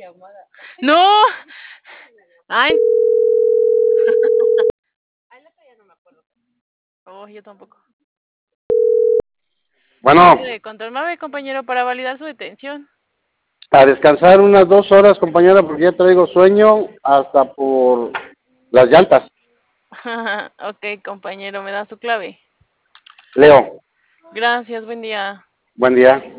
No. Ay. Oh, yo tampoco. Bueno, De control MAVE, compañero, para validar su detención. a descansar unas 2 horas, compañera, porque ya traigo sueño hasta por las llantas. Ok, compañero, me da su clave. Leo, Gracias, buen día. buen día.